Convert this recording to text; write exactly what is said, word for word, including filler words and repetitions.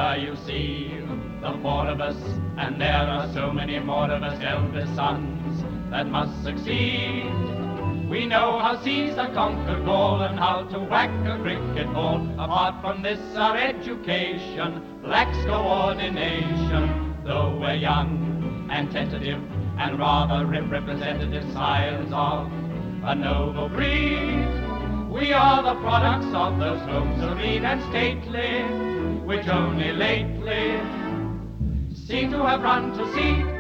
Here you see the four of us, and there are so many more of us, eldest sons that must succeed. We know how Caesar conquered Gaul and how to whack a cricket ball. Apart from this, our education lacks coordination. Though we're young and tentative and rather representative scions of a noble breed, we are the products of those homes serene and stately, which only lately seem to have run to seed.